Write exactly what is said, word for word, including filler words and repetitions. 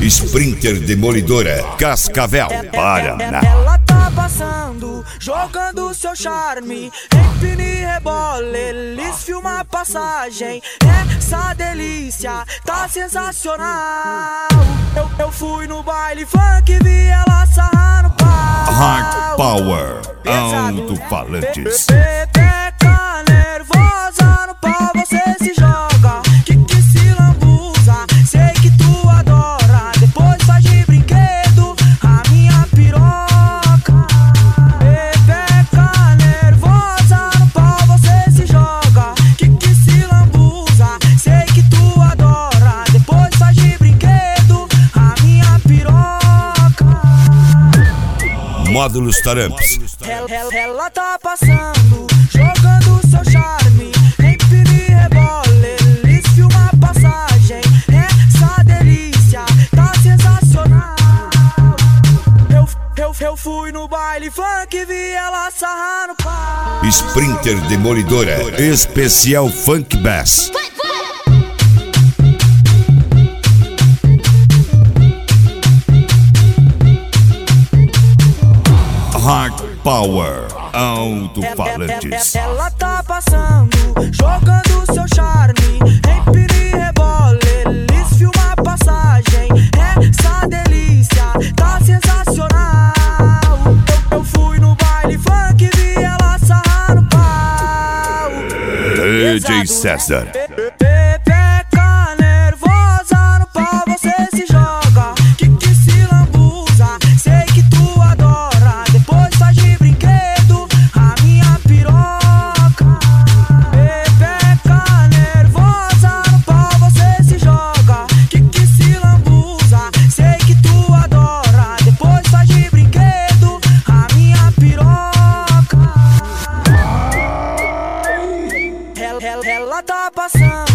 Sprinter Demolidora, Cascavel, Paraná. Ela tá passando, jogando seu charme, empina e rebola, eles filmam a passagem. Essa delícia tá sensacional. Eu, eu fui no baile funk, vi ela sarrar no pau. Hard Power, alto-falantes. Pepeca nervosa no pau, você se joga, que que se lambuza, sei que tu adora, depois faz de brinquedo a minha piroca. Pepeca nervosa no pau, você se joga, que que se lambuza, sei que tu adora, depois faz de brinquedo a minha piroca. Módulos Taramps. Ela, ela, ela tá passando, jogando seu charme, empina e rebola, eles filmam a passagem. Essa delícia tá sensacional. Eu, eu, eu fui no baile funk, vi ela sarrar no pau. Sprinter Demolidora, especial Funk Bass. Hard Power, alto-falantes. Ela tá passando, jogando seu charme, empina e rebola, eles filmam a passagem. Essa delícia tá sensacional. Eu, eu fui no baile funk, vi ela sarrar no pau. D J César. Pepeca nervosa no pau, você se joga, que que se lambuza, sei que tu adora, depois faz de brinquedo a minha piroca. Pepeca nervosa no pau, você se joga, que que se lambuza, sei que tu adora, depois faz de brinquedo a minha piroca. Ela, ela, ela tá passando,